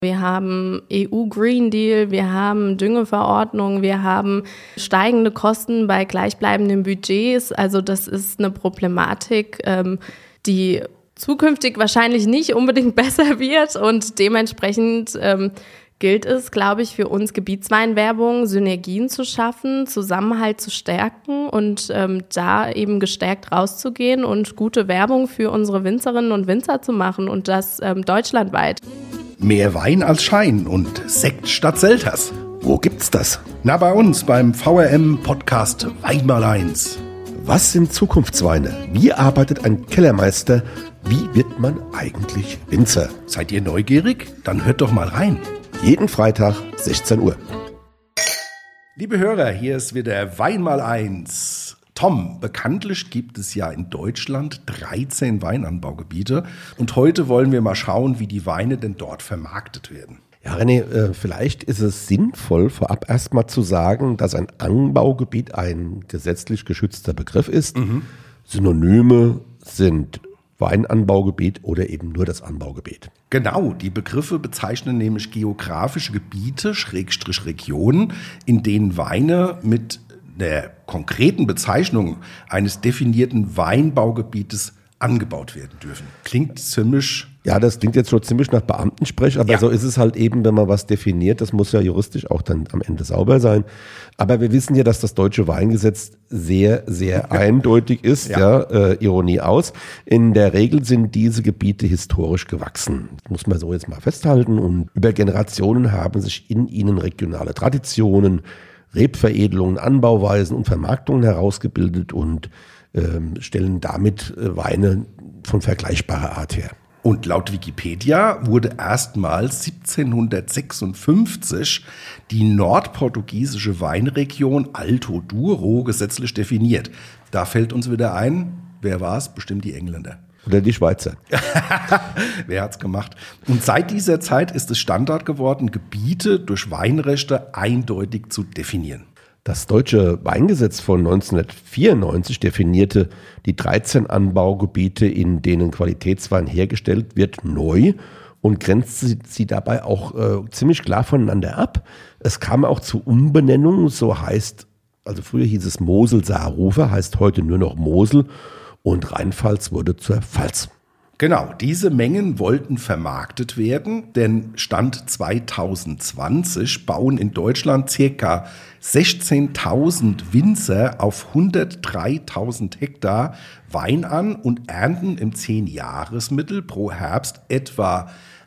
Wir haben EU-Green Deal, wir haben Düngeverordnung, wir haben steigende Kosten bei gleichbleibenden Budgets. Also das ist eine Problematik, die zukünftig wahrscheinlich nicht unbedingt besser wird. Und dementsprechend gilt es, glaube ich, für uns Gebietsweinwerbung, Synergien zu schaffen, Zusammenhalt zu stärken und da eben gestärkt rauszugehen und gute Werbung für unsere Winzerinnen und Winzer zu machen und das deutschlandweit. Mehr Wein als Schein und Sekt statt Selters. Wo gibt's das? Na, bei uns beim VRM-Podcast Weinmal-1. Was sind Zukunftsweine? Wie arbeitet ein Kellermeister? Wie wird man eigentlich Winzer? Seid ihr neugierig? Dann hört doch mal rein. Jeden Freitag, 16 Uhr. Liebe Hörer, hier ist wieder Weinmal-1. Tom, bekanntlich gibt es ja in Deutschland 13 Weinanbaugebiete und heute wollen wir mal schauen, wie die Weine denn dort vermarktet werden. Ja, René, vielleicht ist es sinnvoll, vorab erstmal zu sagen, dass ein Anbaugebiet ein gesetzlich geschützter Begriff ist. Synonyme sind Weinanbaugebiet oder eben nur das Anbaugebiet. Genau, die Begriffe bezeichnen nämlich geografische Gebiete, / Regionen, in denen Weine mit der konkreten Bezeichnung eines definierten Weinbaugebietes angebaut werden dürfen. Klingt ziemlich... Ja, das klingt jetzt schon ziemlich nach Beamtensprech, aber so ist es halt eben, wenn man was definiert. Das muss ja juristisch auch dann am Ende sauber sein. Aber wir wissen ja, dass das deutsche Weingesetz sehr, sehr eindeutig ist. Ironie aus. In der Regel sind diese Gebiete historisch gewachsen. Das muss man so jetzt mal festhalten. Und über Generationen haben sich in ihnen regionale Traditionen, Rebveredelungen, Anbauweisen und Vermarktungen herausgebildet und stellen damit Weine von vergleichbarer Art her. Und laut Wikipedia wurde erstmals 1756 die nordportugiesische Weinregion Alto Douro gesetzlich definiert. Da fällt uns wieder ein, wer war es? Bestimmt die Engländer. Oder die Schweizer. Wer hat's gemacht? Und seit dieser Zeit ist es Standard geworden, Gebiete durch Weinrechte eindeutig zu definieren. Das deutsche Weingesetz von 1994 definierte die 13 Anbaugebiete, in denen Qualitätswein hergestellt wird, neu und grenzte sie dabei auch ziemlich klar voneinander ab. Es kam auch zu Umbenennungen, so heißt, also früher hieß es Mosel-Saarrufer, heißt heute nur noch Mosel. Und Rheinpfalz wurde zur Pfalz. Genau, diese Mengen wollten vermarktet werden, denn Stand 2020 bauen in Deutschland ca. 16.000 Winzer auf 103.000 Hektar Wein an und ernten im 10-Jahresmittel pro Herbst etwa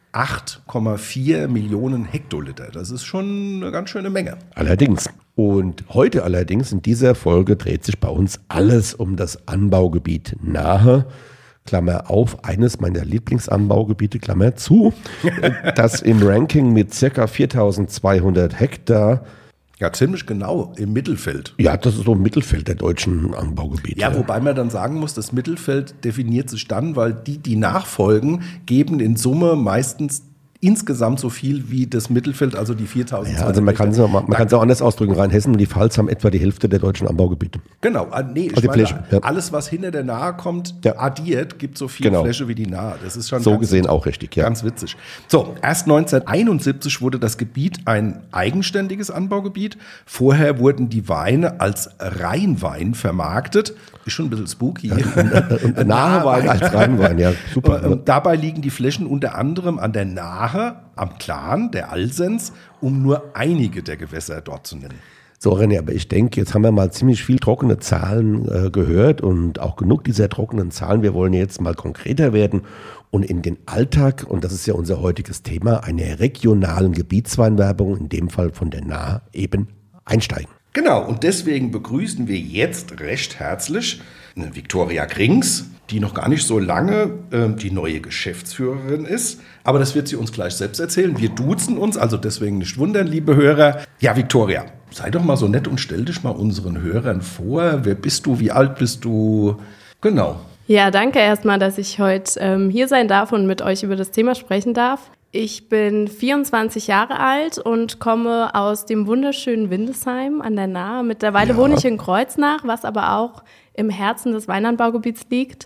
8,4 Millionen Hektoliter. Das ist schon eine ganz schöne Menge. Allerdings. Und heute allerdings in dieser Folge dreht sich bei uns alles um das Anbaugebiet Nahe, Klammer auf, eines meiner Lieblingsanbaugebiete, Klammer zu, das im Ranking mit ca. 4.200 Hektar. Ja, ziemlich genau im Mittelfeld. Ja, das ist so im Mittelfeld der deutschen Anbaugebiete. Ja, wobei man dann sagen muss, das Mittelfeld definiert sich dann, weil die nachfolgen, geben in Summe meistens insgesamt so viel wie das Mittelfeld, also die 4.000. Ja, also man kann es auch anders ausdrücken. Rheinhessen und die Pfalz haben etwa die Hälfte der deutschen Anbaugebiete. Genau, nee, also Fläche, alles, was hinter der Nahe kommt, addiert, gibt so viel Fläche wie die Nahe. Das ist schon so gesehen auch richtig, ja. Ganz witzig. So, erst 1971 wurde das Gebiet ein eigenständiges Anbaugebiet. Vorher wurden die Weine als Rheinwein vermarktet. Ist schon ein bisschen spooky. Und Nahewein als Rheinwein, ja, super. Und dabei liegen die Flächen unter anderem an der Nahe, am Klan, der Alsens, um nur einige der Gewässer dort zu nennen. So, René, aber ich denke, jetzt haben wir mal ziemlich viel trockene Zahlen gehört und auch genug dieser trockenen Zahlen. Wir wollen jetzt mal konkreter werden und in den Alltag, und das ist ja unser heutiges Thema, einer regionalen Gebietsweinwerbung, in dem Fall von der Nahe, eben einsteigen. Genau, und deswegen begrüßen wir jetzt recht herzlich Viktoria Krings, die noch gar nicht so lange die neue Geschäftsführerin ist. Aber das wird sie uns gleich selbst erzählen. Wir duzen uns, also deswegen nicht wundern, liebe Hörer. Ja, Viktoria, sei doch mal so nett und stell dich mal unseren Hörern vor. Wer bist du? Wie alt bist du? Genau. Ja, danke erstmal, dass ich heute hier sein darf und mit euch über das Thema sprechen darf. Ich bin 24 Jahre alt und komme aus dem wunderschönen Windesheim an der Nahe. Mittlerweile wohne ich in Kreuznach, was aber auch im Herzen des Weinanbaugebiets liegt.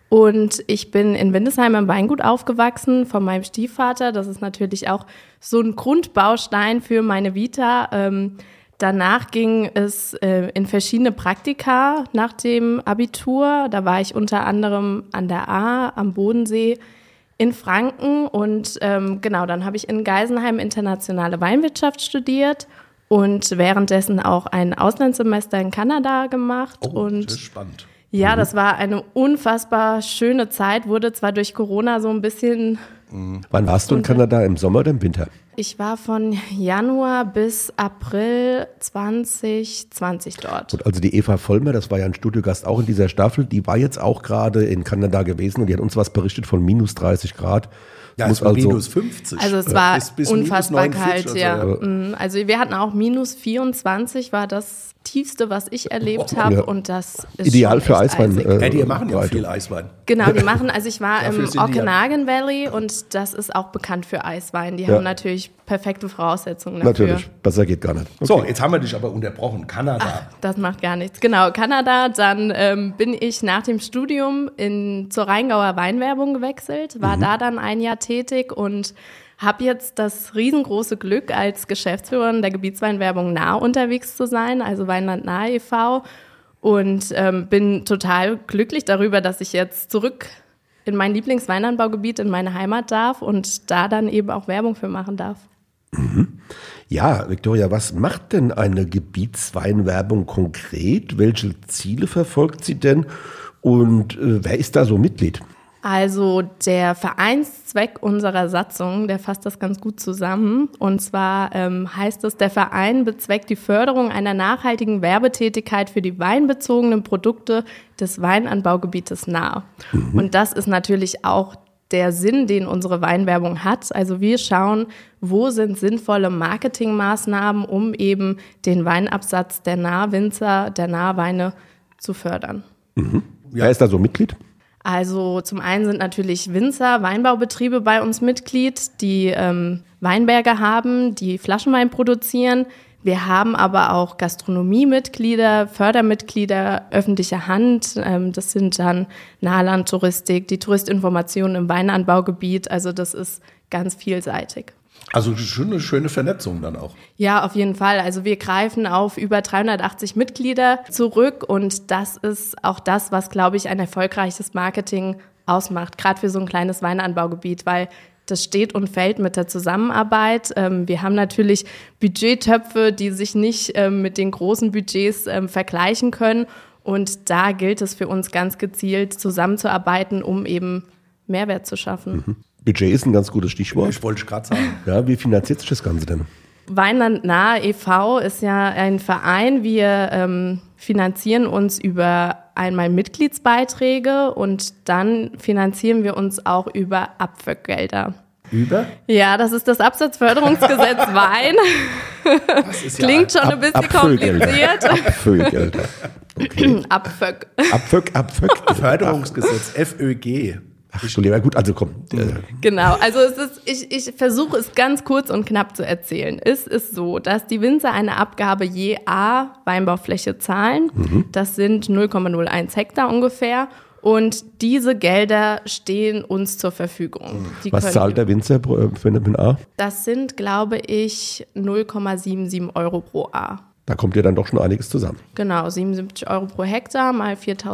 Und ich bin in Windesheim im Weingut aufgewachsen von meinem Stiefvater. Das ist natürlich auch so ein Grundbaustein für meine Vita. Danach ging es in verschiedene Praktika nach dem Abitur. Da war ich unter anderem an der A, am Bodensee, in Franken. Und genau, dann habe ich in Geisenheim internationale Weinwirtschaft studiert und währenddessen auch ein Auslandssemester in Kanada gemacht. Das ist spannend. Ja, das war eine unfassbar schöne Zeit, wurde zwar durch Corona so ein bisschen... Wann warst du in Kanada, im Sommer oder im Winter? Ich war von Januar bis April 2020 dort. Gut, also die Eva Vollmer, das war ja ein Studiogast auch in dieser Staffel, die war jetzt auch gerade in Kanada gewesen und die hat uns was berichtet von minus 30 Grad. Ja, es war minus 50. Also es war bis unfassbar minus 49, kalt, ja. Also wir hatten auch minus 24, war das Tiefste, was ich erlebt habe. Ja. Und das ist ideal für Eiswein. Die machen ja viel Eiswein. Genau, die machen, also ich war Dafür im sind die ja- Okanagan Valley und das ist auch bekannt für Eiswein. Die haben natürlich perfekte Voraussetzungen dafür. Natürlich, besser geht gar nicht. Okay. So, jetzt haben wir dich aber unterbrochen. Kanada. Das macht gar nichts. Genau, Kanada. Dann bin ich nach dem Studium zur Rheingauer Weinwerbung gewechselt, war da dann ein Jahr tätig und habe jetzt das riesengroße Glück, als Geschäftsführerin der Gebietsweinwerbung Nahe unterwegs zu sein, also Weinland Nahe e.V. Und bin total glücklich darüber, dass ich jetzt zurück in mein Lieblingsweinanbaugebiet, in meine Heimat darf und da dann eben auch Werbung für machen darf. Ja, Viktoria, was macht denn eine Gebietsweinwerbung konkret? Welche Ziele verfolgt sie denn? Und wer ist da so Mitglied? Also der Vereinszweck unserer Satzung, der fasst das ganz gut zusammen. Und zwar heißt es, der Verein bezweckt die Förderung einer nachhaltigen Werbetätigkeit für die weinbezogenen Produkte des Weinanbaugebietes Nahe. Und das ist natürlich auch der Sinn, den unsere Weinwerbung hat. Also wir schauen, wo sind sinnvolle Marketingmaßnahmen, um eben den Weinabsatz der Nahwinzer, der Nahweine zu fördern. Wer ist da so Mitglied? Also zum einen sind natürlich Winzer, Weinbaubetriebe bei uns Mitglied, die Weinberge haben, die Flaschenwein produzieren. Wir haben aber auch Gastronomiemitglieder, Fördermitglieder, öffentliche Hand. Das sind dann Nahlandtouristik, die Touristinformation im Weinanbaugebiet. Also das ist ganz vielseitig. Also schon eine schöne Vernetzung dann auch. Ja, auf jeden Fall. Also wir greifen auf über 380 Mitglieder zurück und das ist auch das, was, glaube ich, ein erfolgreiches Marketing ausmacht, gerade für so ein kleines Weinanbaugebiet, weil das steht und fällt mit der Zusammenarbeit. Wir haben natürlich Budgettöpfe, die sich nicht mit den großen Budgets vergleichen können und da gilt es für uns ganz gezielt zusammenzuarbeiten, um eben Mehrwert zu schaffen. Budget ist ein ganz gutes Stichwort. Ich wollte gerade sagen. Ja, wie finanziert sich das Ganze denn? Weinland Nahe e.V. ist ja ein Verein. Wir finanzieren uns über einmal Mitgliedsbeiträge und dann finanzieren wir uns auch über Abföckgelder. Über? Ja, das ist das Absatzförderungsgesetz Wein. Das ist ja Klingt schon ein bisschen kompliziert. Abfüllgelder. Okay. Abföck. Abföck. Förderungsgesetz, FÖG. Ach, Entschuldigung, gut, also komm. Genau, also ich versuche es ganz kurz und knapp zu erzählen. Es ist so, dass die Winzer eine Abgabe je A Weinbaufläche zahlen. Das sind 0,01 Hektar ungefähr. Und diese Gelder stehen uns zur Verfügung. Was zahlt der Winzer für eine A? Das sind, glaube ich, 0,77 Euro pro A. Da kommt ja dann doch schon einiges zusammen. Genau, 77 Euro pro Hektar mal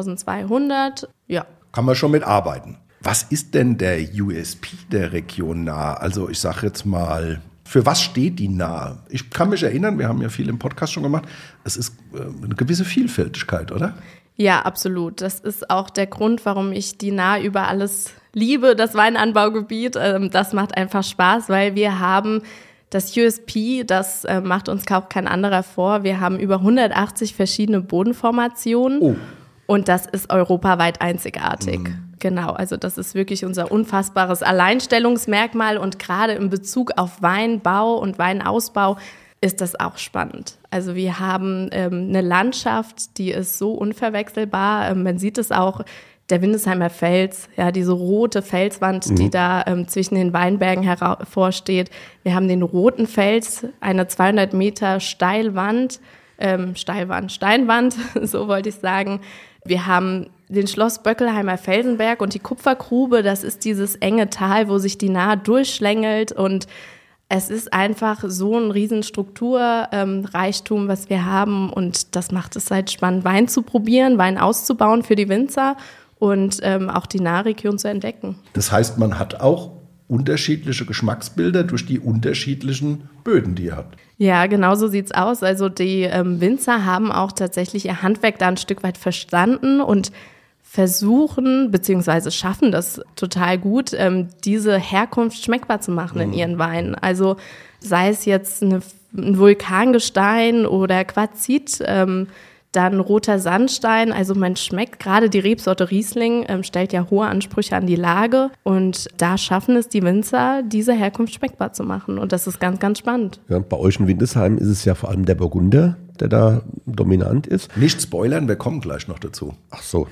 4.200, ja. Kann man schon mit arbeiten. Was ist denn der USP der Region Nahe? Also ich sage jetzt mal, für was steht die Nahe? Ich kann mich erinnern, wir haben ja viel im Podcast schon gemacht, es ist eine gewisse Vielfältigkeit, oder? Ja, absolut. Das ist auch der Grund, warum ich die Nahe über alles liebe, das Weinanbaugebiet. Das macht einfach Spaß, weil wir haben das USP, das macht uns auch kein anderer vor. Wir haben über 180 verschiedene Bodenformationen. Oh. Und das ist europaweit einzigartig. Genau, also das ist wirklich unser unfassbares Alleinstellungsmerkmal und gerade in Bezug auf Weinbau und Weinausbau ist das auch spannend. Also wir haben eine Landschaft, die ist so unverwechselbar. Man sieht es auch, der Windesheimer Fels, ja, diese rote Felswand, die da zwischen den Weinbergen hervorsteht. Wir haben den roten Fels, eine 200 Meter Steinwand, so wollte ich sagen. Wir haben den Schloss Böckelheimer Felsenberg und die Kupfergrube, das ist dieses enge Tal, wo sich die Nahe durchschlängelt und es ist einfach so ein riesen Strukturreichtum, was wir haben und das macht es halt spannend, Wein zu probieren, Wein auszubauen für die Winzer und auch die Nahregion zu entdecken. Das heißt, man hat auch unterschiedliche Geschmacksbilder durch die unterschiedlichen Böden, die ihr habt. Ja, genau so sieht's aus. Also die Winzer haben auch tatsächlich ihr Handwerk da ein Stück weit verstanden und versuchen bzw. schaffen das total gut, diese Herkunft schmeckbar zu machen in ihren Weinen. Also sei es jetzt ein Vulkangestein oder Quarzit, dann roter Sandstein. Also man schmeckt, gerade die Rebsorte Riesling stellt ja hohe Ansprüche an die Lage und da schaffen es die Winzer, diese Herkunft schmeckbar zu machen und das ist ganz, ganz spannend. Ja, bei euch in Windesheim ist es ja vor allem der Burgunder, der da dominant ist. Nicht spoilern, wir kommen gleich noch dazu. Ach so.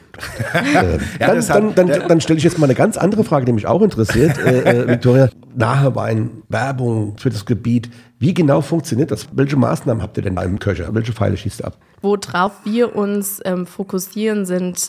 Dann stelle ich jetzt mal eine ganz andere Frage, die mich auch interessiert. Viktoria, nahe Wein, Werbung für das Gebiet. Wie genau funktioniert das? Welche Maßnahmen habt ihr denn im Köcher? Welche Pfeile schießt ihr ab? Worauf wir uns fokussieren sind,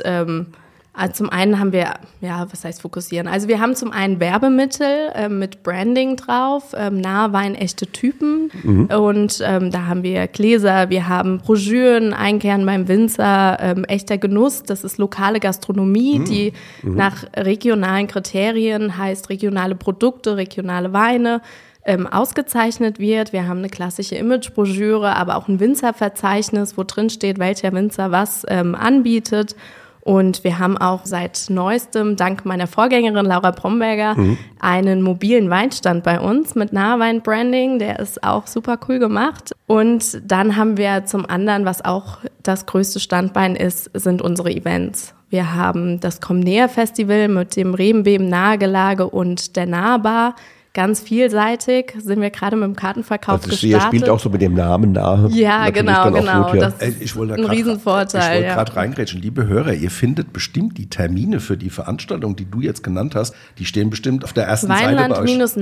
zum einen haben wir, was heißt fokussieren? Also wir haben zum einen Werbemittel mit Branding drauf, nahe Wein, echte Typen und da haben wir Gläser, wir haben Broschüren, Einkehren beim Winzer, echter Genuss, das ist lokale Gastronomie, die nach regionalen Kriterien heißt regionale Produkte, regionale Weine, ausgezeichnet wird. Wir haben eine klassische Imagebroschüre, aber auch ein Winzerverzeichnis, wo drin steht, welcher Winzer was anbietet. Und wir haben auch seit neuestem, dank meiner Vorgängerin Laura Bromberger, einen mobilen Weinstand bei uns mit Nahwein-Branding. Der ist auch super cool gemacht. Und dann haben wir zum anderen, was auch das größte Standbein ist, sind unsere Events. Wir haben das Komm Näher Festival mit dem Rebenbeben Nahegelage und der Nahebar. Ganz vielseitig, sind wir gerade mit dem Kartenverkauf gestartet. Ihr spielt auch so mit dem Namen nahe. Ja, genau. Gut, ja. Das ist ein Riesenvorteil. Ich wollte gerade reingrätschen. Liebe Hörer, ihr findet bestimmt die Termine für die Veranstaltung, die du jetzt genannt hast, die stehen bestimmt auf der ersten Seite bei euch.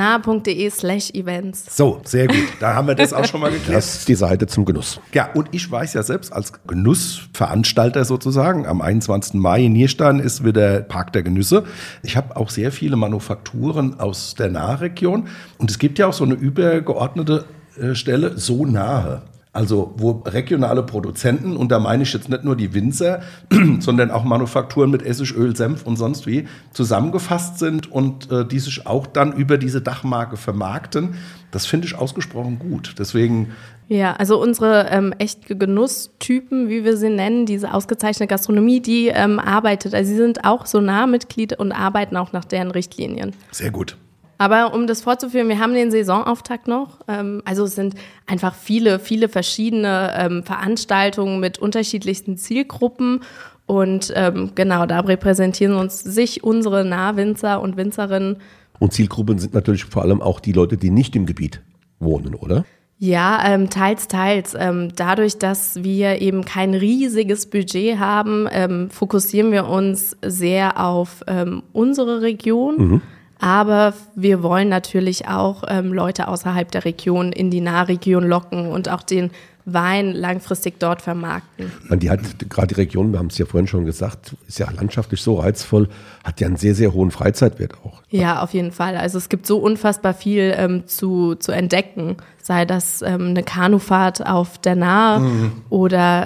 Weinland-nahe.de/Events. So, sehr gut. Da haben wir das auch schon mal geklärt. Das ist die Seite zum Genuss. Ja, und ich weiß ja selbst als Genussveranstalter sozusagen, am 21. Mai in Nierstein ist wieder Park der Genüsse. Ich habe auch sehr viele Manufakturen aus der Nahregion. Und es gibt ja auch so eine übergeordnete Stelle, so nahe. Also wo regionale Produzenten, und da meine ich jetzt nicht nur die Winzer, sondern auch Manufakturen mit Essig, Öl, Senf und sonst wie, zusammengefasst sind und die sich auch dann über diese Dachmarke vermarkten. Das finde ich ausgesprochen gut. Deswegen... Ja, also unsere echt Genusstypen, wie wir sie nennen, diese ausgezeichnete Gastronomie, die arbeitet. Also sie sind auch so nah Mitglied und arbeiten auch nach deren Richtlinien. Sehr gut. Aber um das fortzuführen, wir haben den Saisonauftakt noch. Also es sind einfach viele verschiedene Veranstaltungen mit unterschiedlichsten Zielgruppen. Und genau, da repräsentieren sich unsere Nahwinzer und Winzerinnen. Und Zielgruppen sind natürlich vor allem auch die Leute, die nicht im Gebiet wohnen, oder? Ja, teils. Dadurch, dass wir eben kein riesiges Budget haben, fokussieren wir uns sehr auf unsere Region. Aber wir wollen natürlich auch Leute außerhalb der Region in die Nahregion locken und auch den Wein langfristig dort vermarkten. Die hat gerade die Region, wir haben es ja vorhin schon gesagt, ist ja landschaftlich so reizvoll, hat ja einen sehr, sehr hohen Freizeitwert auch. Ja, auf jeden Fall. Also es gibt so unfassbar viel zu entdecken, sei das eine Kanufahrt auf der Nahe oder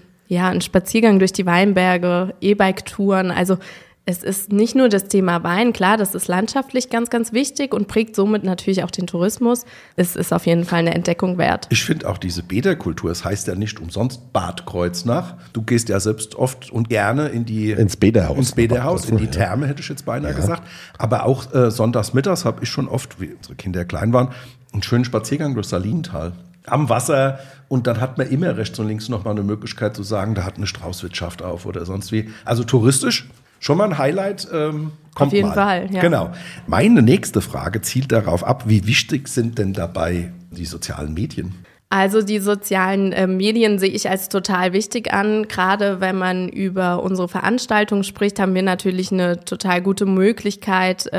ein Spaziergang durch die Weinberge, E-Bike-Touren, also es ist nicht nur das Thema Wein, klar, das ist landschaftlich ganz, ganz wichtig und prägt somit natürlich auch den Tourismus. Es ist auf jeden Fall eine Entdeckung wert. Ich finde auch diese Bäderkultur, es heißt ja nicht umsonst Bad Kreuznach. Du gehst ja selbst oft und gerne ins Bäderhaus, in die Therme, hätte ich jetzt beinahe gesagt. Aber auch sonntags mittags habe ich schon oft, wie unsere Kinder klein waren, einen schönen Spaziergang durch Salintal. Am Wasser und dann hat man immer rechts und links noch mal eine Möglichkeit zu sagen, da hat eine Straußwirtschaft auf oder sonst wie. Also touristisch schon mal ein Highlight, kommt auf jeden Fall, ja. Genau. Meine nächste Frage zielt darauf ab, wie wichtig sind denn dabei die sozialen Medien? Also die sozialen Medien sehe ich als total wichtig an. Gerade wenn man über unsere Veranstaltung spricht, haben wir natürlich eine total gute Möglichkeit,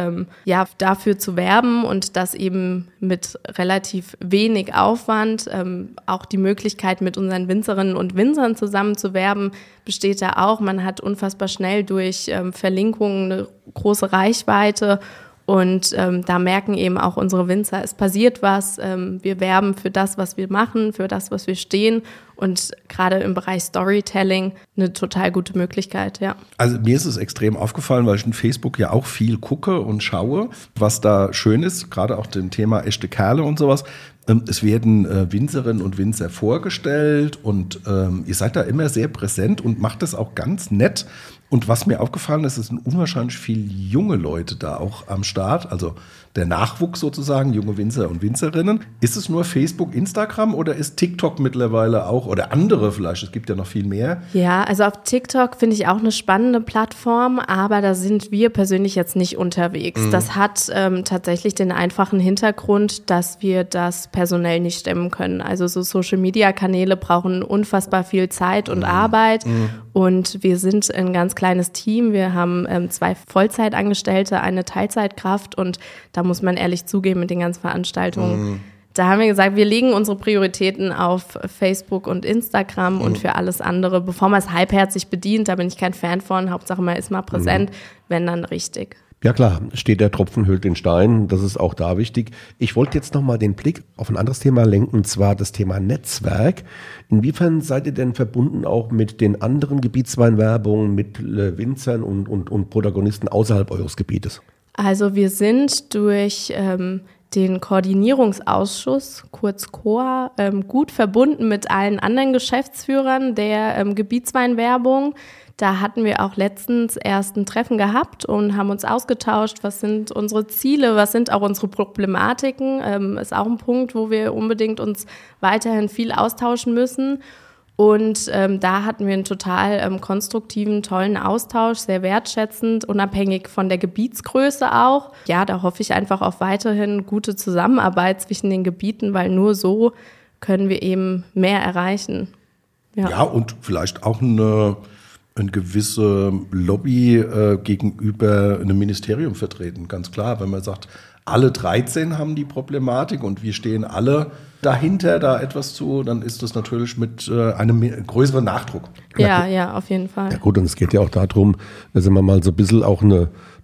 dafür zu werben und das eben mit relativ wenig Aufwand. Auch die Möglichkeit, mit unseren Winzerinnen und Winzern zusammen zu werben, besteht da auch. Man hat unfassbar schnell durch Verlinkungen eine große Reichweite. Und da merken eben auch unsere Winzer, es passiert was, wir werben für das, was wir machen, für das, was wir stehen und gerade im Bereich Storytelling eine total gute Möglichkeit, ja. Also mir ist es extrem aufgefallen, weil ich in Facebook ja auch viel gucke und schaue, was da schön ist, gerade auch dem Thema echte Kerle und sowas. Es werden Winzerinnen und Winzer vorgestellt und ihr seid da immer sehr präsent und macht das auch ganz nett. Und was mir aufgefallen ist, es sind unwahrscheinlich viele junge Leute da auch am Start, also der Nachwuchs sozusagen, junge Winzer und Winzerinnen. Ist es nur Facebook, Instagram oder ist TikTok mittlerweile auch oder andere vielleicht? Es gibt ja noch viel mehr. Ja, also auf TikTok finde ich auch eine spannende Plattform, aber da sind wir persönlich jetzt nicht unterwegs. Das hat tatsächlich den einfachen Hintergrund, dass wir das personell nicht stemmen können. Also so Social-Media-Kanäle brauchen unfassbar viel Zeit und Arbeit und wir sind ein ganz kleines Team. Wir haben 2 Vollzeitangestellte, eine Teilzeitkraft und da muss man ehrlich zugeben mit den ganzen Veranstaltungen. Da haben wir gesagt, wir legen unsere Prioritäten auf Facebook und Instagram und für alles andere, bevor man es halbherzig bedient, da bin ich kein Fan von, Hauptsache man ist mal präsent, wenn dann richtig. Ja klar, steht der Tropfen höhlt den Stein, das ist auch da wichtig. Ich wollte jetzt nochmal den Blick auf ein anderes Thema lenken, und zwar das Thema Netzwerk. Inwiefern seid ihr denn verbunden auch mit den anderen Gebietsweinwerbungen, mit Winzern und Protagonisten außerhalb eures Gebietes? Also wir sind durch den Koordinierungsausschuss, kurz COA, gut verbunden mit allen anderen Geschäftsführern der Gebietsweinwerbung. Da hatten wir auch letztens erst ein Treffen gehabt und haben uns ausgetauscht, was sind unsere Ziele, was sind auch unsere Problematiken. Ist auch ein Punkt, wo wir unbedingt uns weiterhin viel austauschen müssen. Und da hatten wir einen total konstruktiven, tollen Austausch, sehr wertschätzend, unabhängig von der Gebietsgröße auch. Ja, da hoffe ich einfach auf weiterhin gute Zusammenarbeit zwischen den Gebieten, weil nur so können wir eben mehr erreichen. Ja, und vielleicht auch eine gewisse Lobby gegenüber einem Ministerium vertreten, ganz klar. Wenn man sagt, alle 13 haben die Problematik und wir stehen alle dahinter, da etwas zu, dann ist das natürlich mit einem größeren Nachdruck. Ja, auf jeden Fall. Ja gut, und es geht ja auch darum, sagen wir mal so ein bisschen auch eine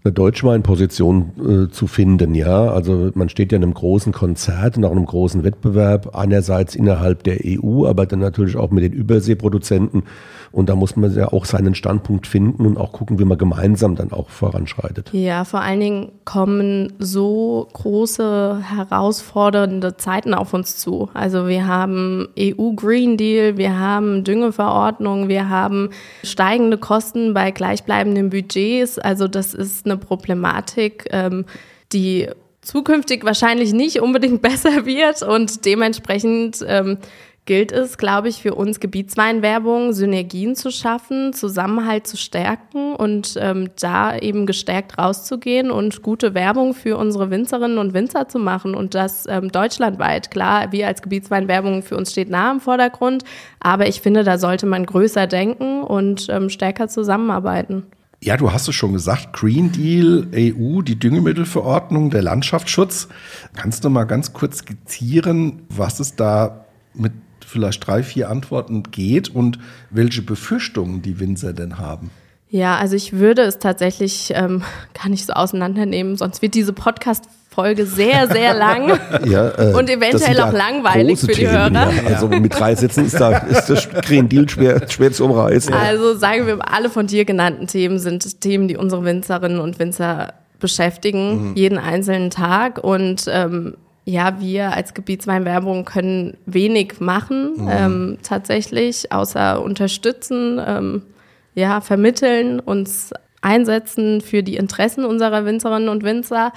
Deutschweinposition zu finden, ja. Also man steht ja in einem großen Konzert und auch in einem großen Wettbewerb, einerseits innerhalb der EU, aber dann natürlich auch mit den Überseeproduzenten. Und da muss man ja auch seinen Standpunkt finden und auch gucken, wie man gemeinsam dann auch voranschreitet. Ja, vor allen Dingen kommen so große, herausfordernde Zeiten auf uns zu. Also wir haben EU-Green Deal, wir haben Düngeverordnung, wir haben steigende Kosten bei gleichbleibenden Budgets. Also das ist eine Problematik, die zukünftig wahrscheinlich nicht unbedingt besser wird und dementsprechend gilt es, glaube ich, für uns Gebietsweinwerbung, Synergien zu schaffen, Zusammenhalt zu stärken und da eben gestärkt rauszugehen und gute Werbung für unsere Winzerinnen und Winzer zu machen und das deutschlandweit. Klar, wir als Gebietsweinwerbung, für uns steht nah im Vordergrund, aber ich finde, da sollte man größer denken und stärker zusammenarbeiten. Ja, du hast es schon gesagt, Green Deal, EU, die Düngemittelverordnung, der Landschaftsschutz. Kannst du mal ganz kurz skizzieren, was es da mit vielleicht 3, 4 Antworten geht und welche Befürchtungen die Winzer denn haben? Ja, also ich würde es tatsächlich gar nicht so auseinandernehmen, sonst wird diese Podcast-Folge sehr, sehr lang und eventuell auch langweilig für die Hörer. Ja. Also mit 3 Sätzen ist das Green Deal schwer zu umreißen. Also sagen wir, alle von dir genannten Themen sind Themen, die unsere Winzerinnen und Winzer beschäftigen, jeden einzelnen Tag und ja, wir als Gebietsweinwerbung können wenig machen, tatsächlich, außer unterstützen, vermitteln, uns einsetzen für die Interessen unserer Winzerinnen und Winzer.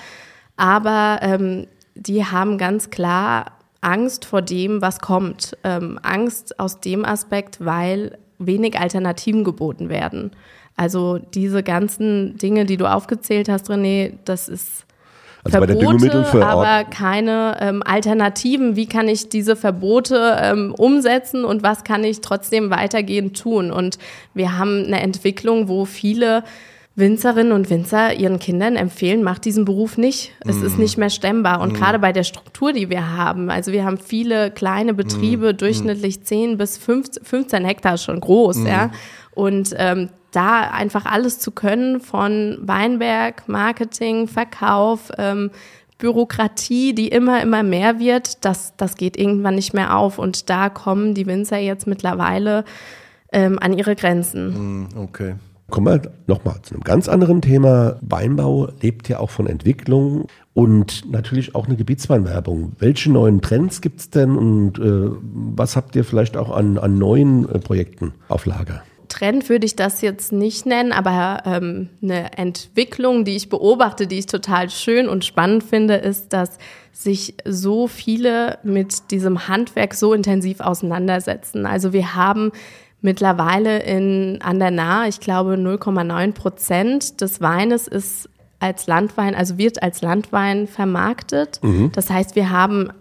Aber die haben ganz klar Angst vor dem, was kommt. Angst aus dem Aspekt, weil wenig Alternativen geboten werden. Also diese ganzen Dinge, die du aufgezählt hast, René, das ist Also bei der Düngemittelverordnung. Aber keine Alternativen. Wie kann ich diese Verbote umsetzen und was kann ich trotzdem weitergehend tun? Und wir haben eine Entwicklung, wo viele Winzerinnen und Winzer ihren Kindern empfehlen, macht diesen Beruf nicht. Es ist nicht mehr stemmbar. Und gerade bei der Struktur, die wir haben, also wir haben viele kleine Betriebe, durchschnittlich 10 bis 15 Hektar schon groß, ja. Und da einfach alles zu können von Weinberg, Marketing, Verkauf, Bürokratie, die immer mehr wird, das geht irgendwann nicht mehr auf. Und da kommen die Winzer jetzt mittlerweile an ihre Grenzen. Okay. Kommen wir nochmal zu einem ganz anderen Thema. Weinbau lebt ja auch von Entwicklung und natürlich auch eine Gebietsweinwerbung. Welche neuen Trends gibt es denn und was habt ihr vielleicht auch an neuen Projekten auf Lager? Trend würde ich das jetzt nicht nennen, aber eine Entwicklung, die ich beobachte, die ich total schön und spannend finde, ist, dass sich so viele mit diesem Handwerk so intensiv auseinandersetzen. Also wir haben mittlerweile an der Nahe, ich glaube 0,9% des Weines ist als Landwein, also wird als Landwein vermarktet. Das heißt, wir haben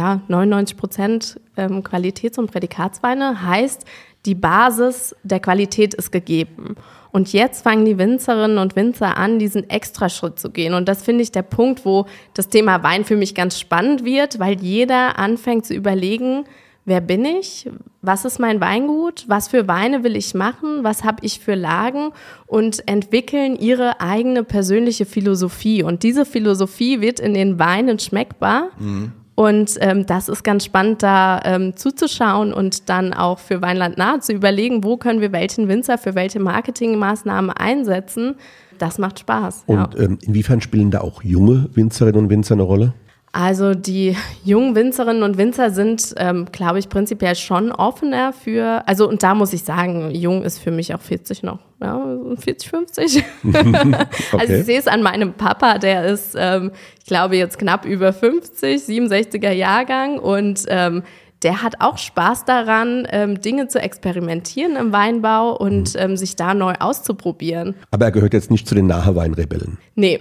99% Qualitäts- und Prädikatsweine, heißt, die Basis der Qualität ist gegeben. Und jetzt fangen die Winzerinnen und Winzer an, diesen Extraschritt zu gehen. Und das finde ich der Punkt, wo das Thema Wein für mich ganz spannend wird, weil jeder anfängt zu überlegen, wer bin ich? Was ist mein Weingut? Was für Weine will ich machen? Was habe ich für Lagen? Und entwickeln ihre eigene persönliche Philosophie. Und diese Philosophie wird in den Weinen schmeckbar. Und das ist ganz spannend, da zuzuschauen und dann auch für Weinland Nahe zu überlegen, wo können wir welchen Winzer für welche Marketingmaßnahmen einsetzen. Das macht Spaß. Und inwiefern spielen da auch junge Winzerinnen und Winzer eine Rolle? Also die jungen Winzerinnen und Winzer sind, glaube ich, prinzipiell schon offener für, also und da muss ich sagen, jung ist für mich auch 40 noch, ja, 40, 50. Okay. Also ich sehe es an meinem Papa, der ist, ich glaube, jetzt knapp über 50, 67er Jahrgang und der hat auch Spaß daran, Dinge zu experimentieren im Weinbau und sich da neu auszuprobieren. Aber er gehört jetzt nicht zu den Nahe-Weinrebellen. Nee,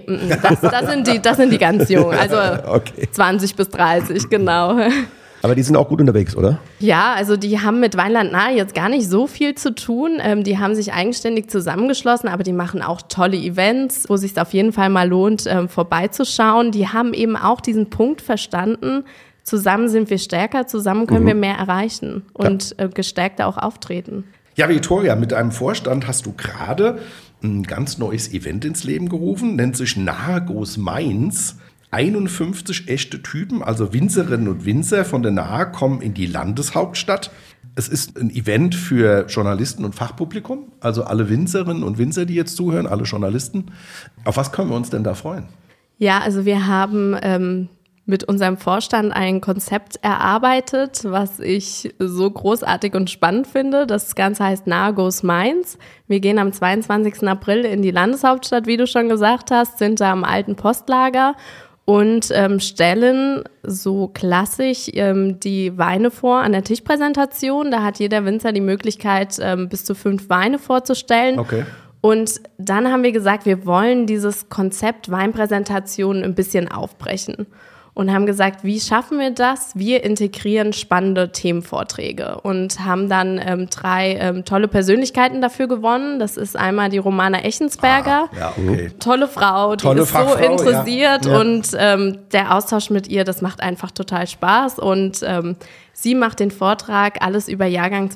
das sind die ganz jungen, also okay. 20 bis 30, genau. Aber die sind auch gut unterwegs, oder? Ja, also die haben mit Weinland Nahe jetzt gar nicht so viel zu tun. Die haben sich eigenständig zusammengeschlossen, aber die machen auch tolle Events, wo es sich auf jeden Fall mal lohnt, vorbeizuschauen. Die haben eben auch diesen Punkt verstanden, zusammen sind wir stärker, zusammen können wir mehr erreichen und gestärkter auch auftreten. Ja, Viktoria, mit deinem Vorstand hast du gerade ein ganz neues Event ins Leben gerufen, nennt sich Nahe Goes Mainz. 51 echte Typen, also Winzerinnen und Winzer von der Nahe, kommen in die Landeshauptstadt. Es ist ein Event für Journalisten und Fachpublikum, also alle Winzerinnen und Winzer, die jetzt zuhören, alle Journalisten. Auf was können wir uns denn da freuen? Ja, also wir haben mit unserem Vorstand ein Konzept erarbeitet, was ich so großartig und spannend finde. Das Ganze heißt Nahe Goes Mainz. Wir gehen am 22. April in die Landeshauptstadt, wie du schon gesagt hast, sind da am alten Postlager und stellen so klassisch die Weine vor an der Tischpräsentation. Da hat jeder Winzer die Möglichkeit, bis zu 5 Weine vorzustellen. Okay. Und dann haben wir gesagt, wir wollen dieses Konzept Weinpräsentation ein bisschen aufbrechen. Und haben gesagt, wie schaffen wir das? Wir integrieren spannende Themenvorträge und haben dann 3 tolle Persönlichkeiten dafür gewonnen. Das ist einmal die Romana Echensberger, tolle Frau, die ist so interessiert und der Austausch mit ihr, das macht einfach total Spaß. Und sie macht den Vortrag Alles über Jahrgang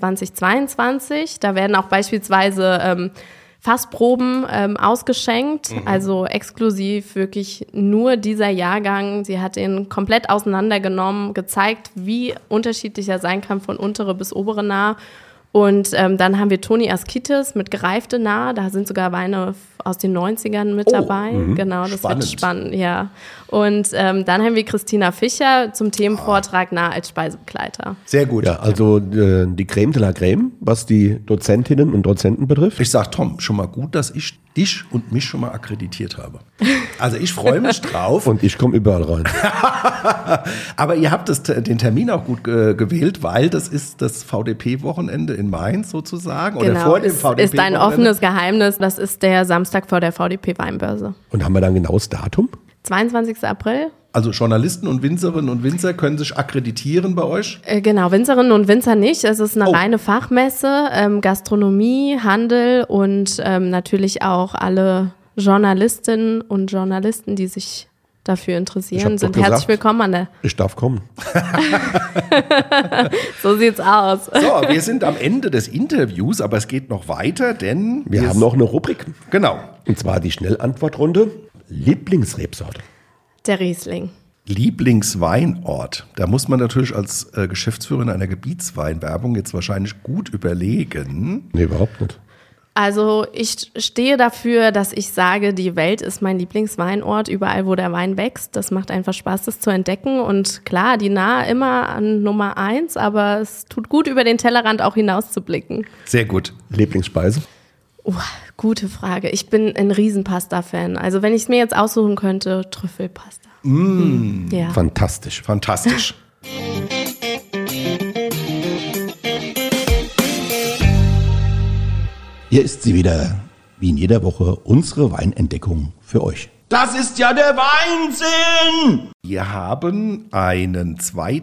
2022. Da werden auch beispielsweise Fassproben ausgeschenkt, also exklusiv wirklich nur dieser Jahrgang. Sie hat ihn komplett auseinandergenommen, gezeigt, wie unterschiedlich er sein kann von untere bis obere Nahe. Und dann haben wir Toni Askitis mit Gereifte Nahe, da sind sogar Weine aus den 90ern mit dabei. Genau, das wird spannend, ja. Und dann haben wir Christina Fischer zum Themenvortrag Nahe als Speisebegleiter. Sehr gut. Ja, also die Crème de la Crème, was die Dozentinnen und Dozenten betrifft. Ich sag Tom, schon mal gut, dass ich dich und mich schon mal akkreditiert habe. Also ich freue mich drauf. Und ich komme überall rein. Aber ihr habt den Termin auch gut gewählt, weil das ist das VDP-Wochenende in Mainz sozusagen. Genau, oder vor dem VDP-Wochenende. Ist ein offenes Geheimnis. Das ist der Samstag vor der VDP-Weinbörse. Und haben wir da ein genaues Datum? 22. April. Also Journalisten und Winzerinnen und Winzer können sich akkreditieren bei euch? Genau, Winzerinnen und Winzer nicht. Es ist eine reine Fachmesse, Gastronomie, Handel und natürlich auch alle Journalistinnen und Journalisten, die sich dafür interessieren, sind herzlich willkommen an der... Ich darf kommen. So sieht's aus. So, wir sind am Ende des Interviews, aber es geht noch weiter, denn... Wir haben noch eine Rubrik. Genau. Und zwar die Schnellantwortrunde. Lieblingsrebsorte. Der Riesling. Lieblingsweinort. Da muss man natürlich als Geschäftsführerin einer Gebietsweinwerbung jetzt wahrscheinlich gut überlegen. Nee, überhaupt nicht. Also ich stehe dafür, dass ich sage, die Welt ist mein Lieblingsweinort, überall wo der Wein wächst. Das macht einfach Spaß, das zu entdecken. Und klar, die Nahe immer an Nummer 1, aber es tut gut, über den Tellerrand auch hinaus zu blicken. Sehr gut. Lieblingsspeise? Gute Frage. Ich bin ein Riesenpasta-Fan. Also wenn ich es mir jetzt aussuchen könnte, Trüffelpasta. Ja. Fantastisch. Fantastisch. Hier ist sie wieder, wie in jeder Woche, unsere Weinentdeckung für euch. Das ist ja der Wahnsinn! Wir haben einen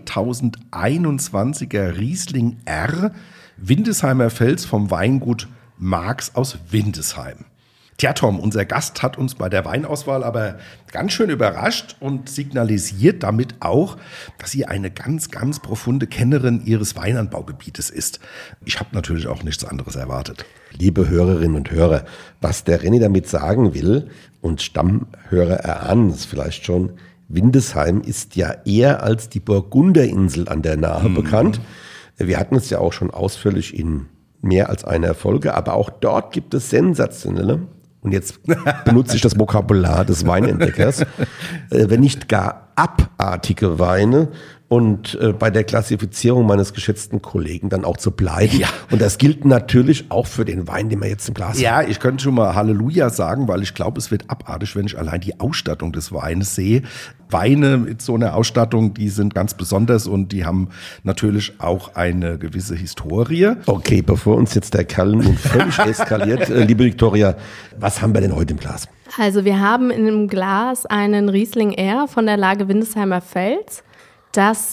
2021er Riesling R Windesheimer Fels vom Weingut Marx aus Windesheim. Tja, Tom, unser Gast hat uns bei der Weinauswahl aber ganz schön überrascht und signalisiert damit auch, dass sie eine ganz, ganz profunde Kennerin ihres Weinanbaugebietes ist. Ich habe natürlich auch nichts anderes erwartet. Liebe Hörerinnen und Hörer, was der René damit sagen will, und Stammhörer erahnen es vielleicht schon, Windesheim ist ja eher als die Burgunderinsel an der Nahe bekannt. Wir hatten es ja auch schon ausführlich in mehr als einer Folge, aber auch dort gibt es sensationelle, und jetzt benutze ich das Vokabular des Weinentdeckers, wenn nicht gar abartige Weine, und bei der Klassifizierung meines geschätzten Kollegen dann auch zu bleiben. Ja. Und das gilt natürlich auch für den Wein, den wir jetzt im Glas haben. Ja, ich könnte schon mal Halleluja sagen, weil ich glaube, es wird abartig, wenn ich allein die Ausstattung des Weines sehe. Weine mit so einer Ausstattung, die sind ganz besonders und die haben natürlich auch eine gewisse Historie. Okay, bevor uns jetzt der Kerl nun völlig eskaliert, liebe Viktoria, was haben wir denn heute im Glas? Also wir haben in dem Glas einen Riesling R von der Lage Windesheimer Fels. Das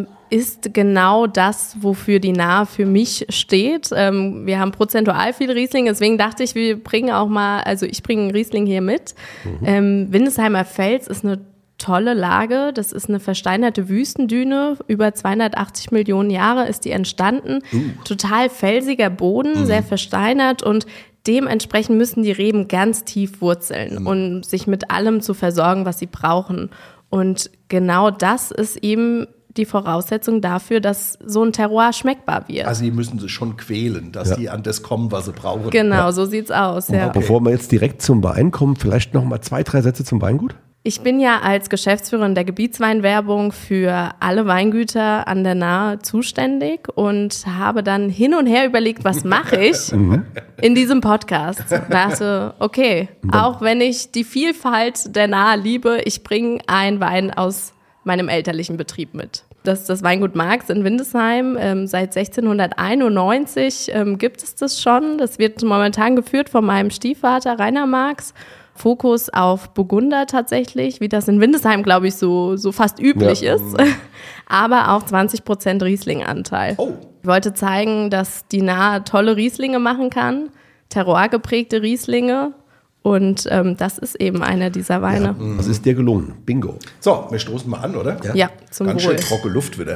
ist genau das, wofür die Nahe für mich steht. Wir haben prozentual viel Riesling, deswegen dachte ich, wir bringen auch mal, also ich bringe einen Riesling hier mit. Windesheimer Fels ist eine tolle Lage. Das ist eine versteinerte Wüstendüne. Über 280 Millionen Jahre ist die entstanden. Total felsiger Boden, sehr versteinert, und dementsprechend müssen die Reben ganz tief wurzeln, um sich mit allem zu versorgen, was sie brauchen. Und genau das ist eben die Voraussetzung dafür, dass so ein Terroir schmeckbar wird. Also die müssen sich schon quälen, dass die an das kommen, was sie brauchen. Genau, so sieht's aus. Ja. Bevor wir jetzt direkt zum Wein kommen, vielleicht noch mal 2, 3 Sätze zum Weingut? Ich bin ja als Geschäftsführerin der Gebietsweinwerbung für alle Weingüter an der Nahe zuständig und habe dann hin und her überlegt, was mache ich in diesem Podcast. Dachte, okay, auch wenn ich die Vielfalt der Nahe liebe, ich bringe einen Wein aus meinem elterlichen Betrieb mit. Das ist das Weingut Marx in Windesheim. Seit 1691 gibt es das schon. Das wird momentan geführt von meinem Stiefvater Rainer Marx. Fokus auf Burgunder tatsächlich, wie das in Windesheim, glaube ich, so fast üblich ist. Aber auch 20% Riesling-Anteil. Oh. Ich wollte zeigen, dass die Nahe tolle Rieslinge machen kann, terroirgeprägte Rieslinge. Und das ist eben einer dieser Weine. Ja, das ist dir gelungen. Bingo. So, wir stoßen mal an, oder? Ja, zum Ganz Wohl. schön trockene Luft wieder.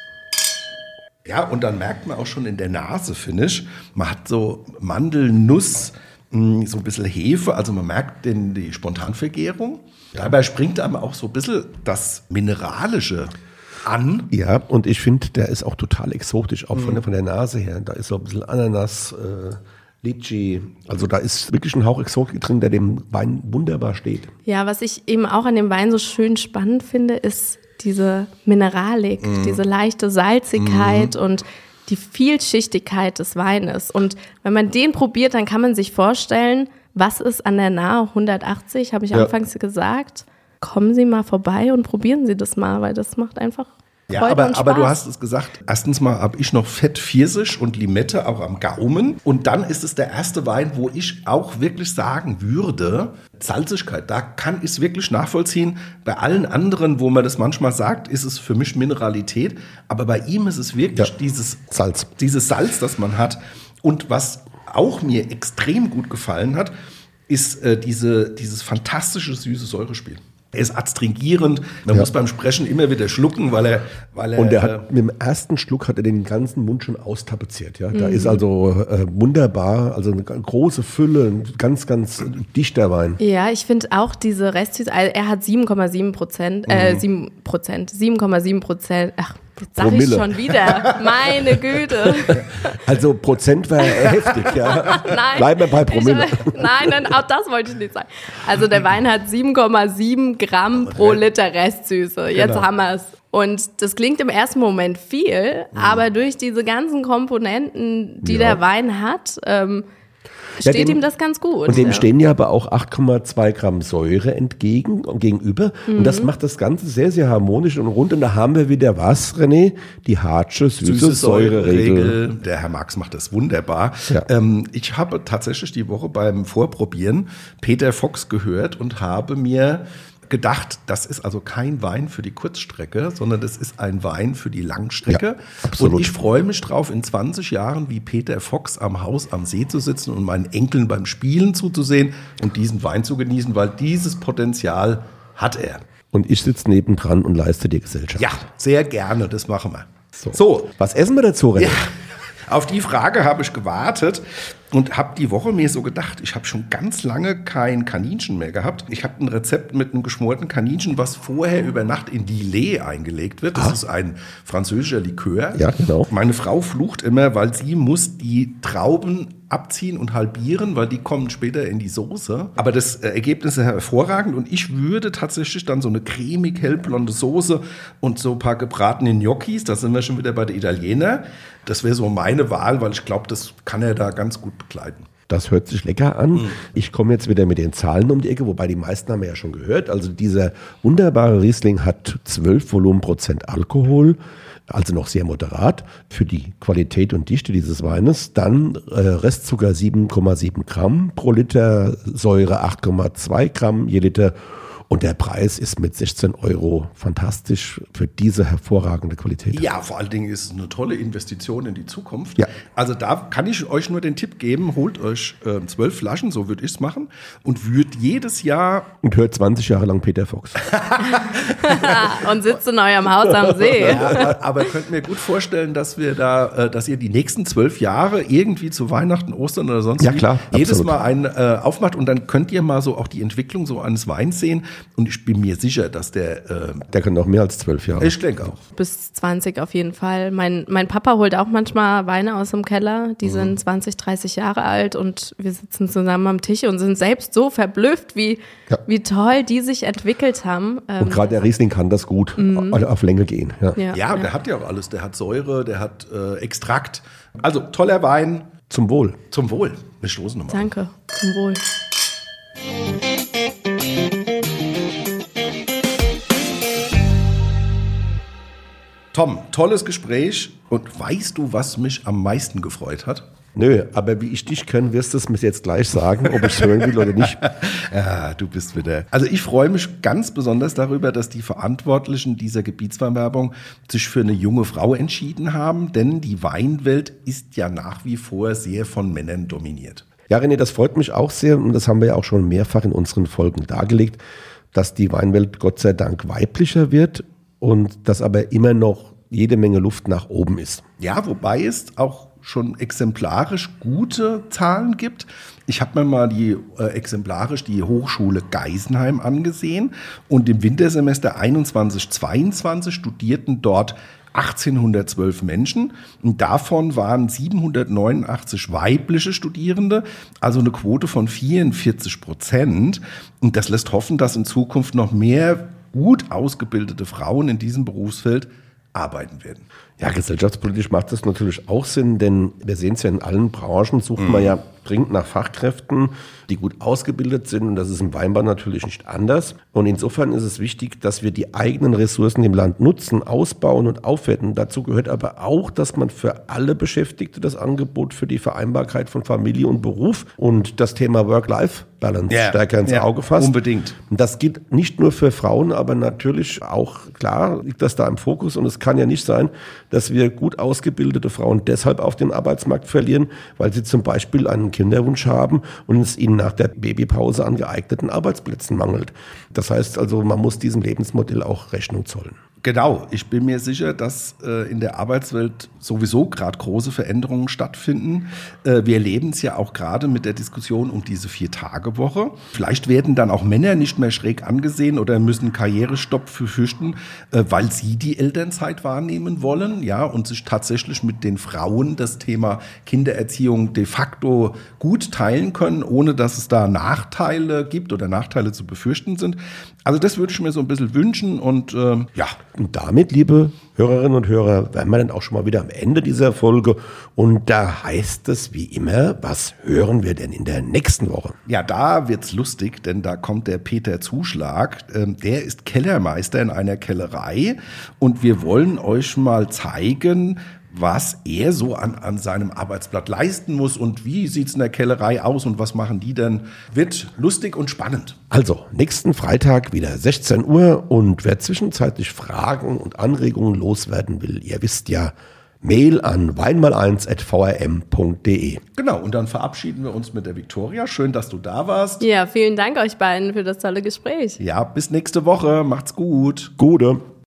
Ja, und dann merkt man auch schon in der Nase, finde ich, man hat so Mandelnuss, so ein bisschen Hefe, also man merkt die Spontanvergärung. Dabei springt einem auch so ein bisschen das Mineralische an. Ja, und ich finde, der ist auch total exotisch, auch von der Nase her. Da ist so ein bisschen Ananas, Litchi. Also da ist wirklich ein Hauch Exotik drin, der dem Wein wunderbar steht. Ja, was ich eben auch an dem Wein so schön spannend finde, ist diese Mineralik, diese leichte Salzigkeit und die Vielschichtigkeit des Weines. Und wenn man den probiert, dann kann man sich vorstellen, was ist an der Nahe 180, habe ich anfangs gesagt. Kommen Sie mal vorbei und probieren Sie das mal, weil das macht einfach Ja, Freude und aber du Spaß. hast es gesagt, erstens mal habe ich noch Fett Pfirsich und Limette auch am Gaumen. Und dann ist es der erste Wein, wo ich auch wirklich sagen würde, Salzigkeit, da kann ich es wirklich nachvollziehen. Bei allen anderen, wo man das manchmal sagt, ist es für mich Mineralität. Aber bei ihm ist es wirklich dieses Salz, das man hat. Und was auch mir extrem gut gefallen hat, ist dieses fantastische süße Säurespiel. Er ist adstringierend, man muss beim Sprechen immer wieder schlucken, weil er und er hat mit dem ersten Schluck hat er den ganzen Mund schon austapeziert. Ja? Da ist also wunderbar, also eine große Fülle, ein ganz, ganz dichter Wein. Ja, ich finde auch diese Restsüße, also er hat 7,7%, 7,7%, ach, jetzt sag ich schon wieder, meine Güte. Also Prozent war heftig, ja. Nein. Bleiben wir bei Promille. Nein, auch das wollte ich nicht sagen. Also der Wein hat 7,7 Gramm pro Liter Restsüße. Jetzt haben wir es. Und das klingt im ersten Moment viel, aber durch diese ganzen Komponenten, die der Wein hat, steht ihm das ganz gut. Und dem stehen ja aber auch 8,2 Gramm Säure gegenüber. Und das macht das Ganze sehr, sehr harmonisch und rund. Und da haben wir wieder was, René? Die Hartsche süße Säureregel. Der Herr Marx macht das wunderbar. Ja. Ich habe tatsächlich die Woche beim Vorprobieren Peter Fox gehört und habe mir gedacht, das ist also kein Wein für die Kurzstrecke, sondern das ist ein Wein für die Langstrecke. Ja, absolut. Und ich freue mich drauf, in 20 Jahren wie Peter Fox am Haus am See zu sitzen und meinen Enkeln beim Spielen zuzusehen und diesen Wein zu genießen, weil dieses Potenzial hat er. Und ich sitze nebendran und leiste dir Gesellschaft. Ja, sehr gerne, das machen wir. So. Was essen wir dazu, René? Ja. Auf die Frage habe ich gewartet und habe die Woche mir so gedacht, ich habe schon ganz lange kein Kaninchen mehr gehabt. Ich habe ein Rezept mit einem geschmorten Kaninchen, was vorher über Nacht in die Lait eingelegt wird. Das ist ein französischer Likör. Ja, genau. Meine Frau flucht immer, weil sie muss die Trauben abziehen und halbieren, weil die kommen später in die Soße. Aber das Ergebnis ist hervorragend und ich würde tatsächlich dann so eine cremig hellblonde Soße und so ein paar gebratene Gnocchis, da sind wir schon wieder bei der Italiener. Das wäre so meine Wahl, weil ich glaube, das kann er da ganz gut begleiten. Das hört sich lecker an. Ich komme jetzt wieder mit den Zahlen um die Ecke, wobei die meisten haben wir ja schon gehört. Also dieser wunderbare Riesling hat 12 Volumenprozent Alkohol, also noch sehr moderat für die Qualität und Dichte dieses Weines. Dann Restzucker 7,7 Gramm pro Liter, Säure 8,2 Gramm je Liter. Und der Preis ist mit 16 € fantastisch für diese hervorragende Qualität. Ja, vor allen Dingen ist es eine tolle Investition in die Zukunft. Ja. Also da kann ich euch nur den Tipp geben, holt euch 12 Flaschen, so würde ich es machen, und würdet jedes Jahr... Und hört 20 Jahre lang Peter Fox. Und sitzt in eurem Haus am See. Ja, aber könnt mir gut vorstellen, dass wir dass ihr die nächsten 12 Jahre irgendwie zu Weihnachten, Ostern oder sonst jedes Mal einen aufmacht und dann könnt ihr mal so auch die Entwicklung so eines Weins sehen. Und ich bin mir sicher, dass der kann noch mehr als 12 Jahre. Ich denke auch. Bis 20 auf jeden Fall. Mein Papa holt auch manchmal Weine aus dem Keller. Die sind 20, 30 Jahre alt und wir sitzen zusammen am Tisch und sind selbst so verblüfft, wie toll die sich entwickelt haben. Und gerade der Riesling kann das gut auf Länge gehen. Ja, der hat ja auch alles. Der hat Säure, der hat Extrakt. Also toller Wein. Zum Wohl. Zum Wohl. Wir stoßen nochmal. Danke. Zum Wohl. Tom, tolles Gespräch. Und weißt du, was mich am meisten gefreut hat? Nö, aber wie ich dich kenne, wirst du es mir jetzt gleich sagen, ob ich es hören will oder nicht. Ja, du bist wieder. Also ich freue mich ganz besonders darüber, dass die Verantwortlichen dieser Gebietsverwerbung sich für eine junge Frau entschieden haben, denn die Weinwelt ist ja nach wie vor sehr von Männern dominiert. Ja, René, das freut mich auch sehr und das haben wir ja auch schon mehrfach in unseren Folgen dargelegt, dass die Weinwelt Gott sei Dank weiblicher wird und dass aber immer noch jede Menge Luft nach oben ist. Ja, wobei es auch schon exemplarisch gute Zahlen gibt. Ich habe mir mal exemplarisch die Hochschule Geisenheim angesehen und im Wintersemester 21/22 studierten dort 1812 Menschen und davon waren 789 weibliche Studierende, also eine Quote von 44%. Und das lässt hoffen, dass in Zukunft noch mehr gut ausgebildete Frauen in diesem Berufsfeld arbeiten werden. Ja, gesellschaftspolitisch macht das natürlich auch Sinn, denn wir sehen es ja in allen Branchen, sucht man ja dringend nach Fachkräften, die gut ausgebildet sind, und das ist im Weinbau natürlich nicht anders. Und insofern ist es wichtig, dass wir die eigenen Ressourcen im Land nutzen, ausbauen und aufwerten. Dazu gehört aber auch, dass man für alle Beschäftigte das Angebot für die Vereinbarkeit von Familie und Beruf und das Thema Work-Life-Balance stärker ins Auge fasst. Unbedingt. Und das gilt nicht nur für Frauen, aber natürlich auch, klar, liegt das da im Fokus. Und es kann ja nicht sein, dass wir gut ausgebildete Frauen deshalb auf dem Arbeitsmarkt verlieren, weil sie zum Beispiel einen Kinderwunsch haben und es ihnen nach der Babypause an geeigneten Arbeitsplätzen mangelt. Das heißt also, man muss diesem Lebensmodell auch Rechnung zollen. Genau, ich bin mir sicher, dass in der Arbeitswelt sowieso gerade große Veränderungen stattfinden. Wir erleben es ja auch gerade mit der Diskussion um diese 4-Tage-Woche. Vielleicht werden dann auch Männer nicht mehr schräg angesehen oder müssen Karrierestopp fürchten, weil sie die Elternzeit wahrnehmen wollen, ja, und sich tatsächlich mit den Frauen das Thema Kindererziehung de facto gut teilen können, ohne dass es da Nachteile gibt oder Nachteile zu befürchten sind. Also das würde ich mir so ein bisschen wünschen und ja. Und damit, liebe Hörerinnen und Hörer, wären wir dann auch schon mal wieder am Ende dieser Folge. Und da heißt es wie immer, was hören wir denn in der nächsten Woche? Ja, da wird's lustig, denn da kommt der Peter Zuschlag. Der ist Kellermeister in einer Kellerei und wir wollen euch mal zeigen, was er so an seinem Arbeitsblatt leisten muss und wie sieht's in der Kellerei aus und was machen die denn? Wird lustig und spannend. Also, nächsten Freitag wieder 16 Uhr, und wer zwischenzeitlich Fragen und Anregungen loswerden will, ihr wisst ja, Mail an weinmal1@vrm.de. Genau, und dann verabschieden wir uns mit der Viktoria. Schön, dass du da warst. Ja, vielen Dank euch beiden für das tolle Gespräch. Ja, bis nächste Woche. Macht's gut. Gute.